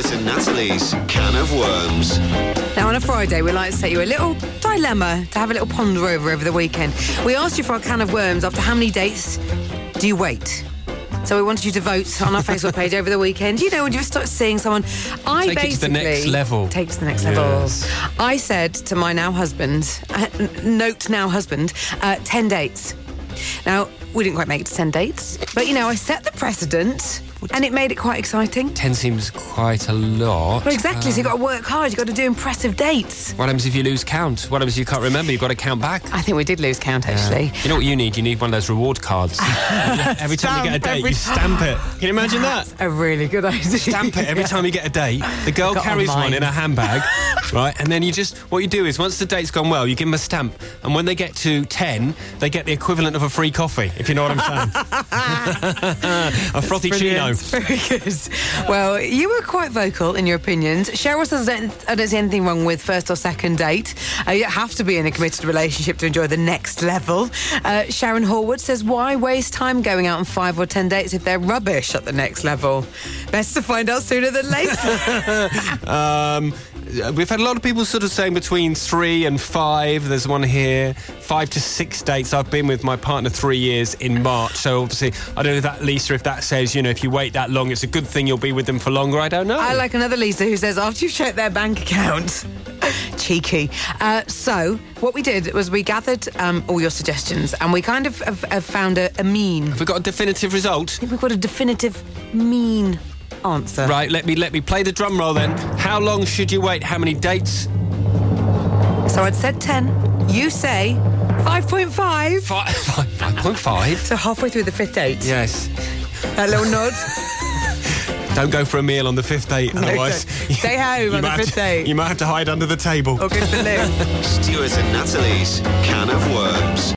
Stuart and Natalie's Can of Worms. Now, on a Friday, we like to set you a little dilemma to have a little ponder over the weekend. We asked you for our can of worms after how many dates do you wait? So we wanted you to vote on our Facebook page over the weekend. You know, when you start seeing someone... Take it to the next level. Take it to the next level. I said to my now husband, 10 dates. Now, we didn't quite make it to 10 dates, but, you know, I set the precedent... and it made it quite exciting. 10 seems quite a lot. Well, exactly. So you've got to work hard. You've got to do impressive dates. What happens if you lose count? What happens if you can't remember? You've got to count back. I think we did lose count, actually. You know what you need? You need one of those reward cards. Every time you get a date, you stamp it. Can you imagine that? That's a really good idea. Stamp it every time you get a date. The girl carries one in a handbag, right? And then what you do is, once the date's gone well, you give them a stamp. And when they get to 10, they get the equivalent of a free coffee, if you know what I'm saying. A frothy chino. Very good. Well, you were quite vocal in your opinions. Cheryl says, I don't see anything wrong with first or second date. You don't have to be in a committed relationship to enjoy the next level. Sharon Horwood says, why waste time going out on 5 or 10 dates if they're rubbish at the next level? Best to find out sooner than later. We've had a lot of people sort of saying between 3 and 5. There's one here. 5 to 6 dates. I've been with my partner 3 years in March. So obviously, I don't know if that Lisa, if that says, you know, if you wait that long, it's a good thing you'll be with them for longer. I don't know. I like another Lisa who says, after you've checked their bank account. Cheeky. So what we did was we gathered all your suggestions and we kind of have found a mean. Have we got a definitive result? I think we've got a definitive mean answer. Right, let me play the drum roll then. How long should you wait? How many dates? So I'd said 10. You say 5.5. 5.5? So halfway through the 5th date. Yes. A little nod. Don't go for a meal on the 5th date, otherwise... Stay home on the 5th date. You might have to hide under the table. Or go to the loo. Stuart and Natalie's Can of Worms.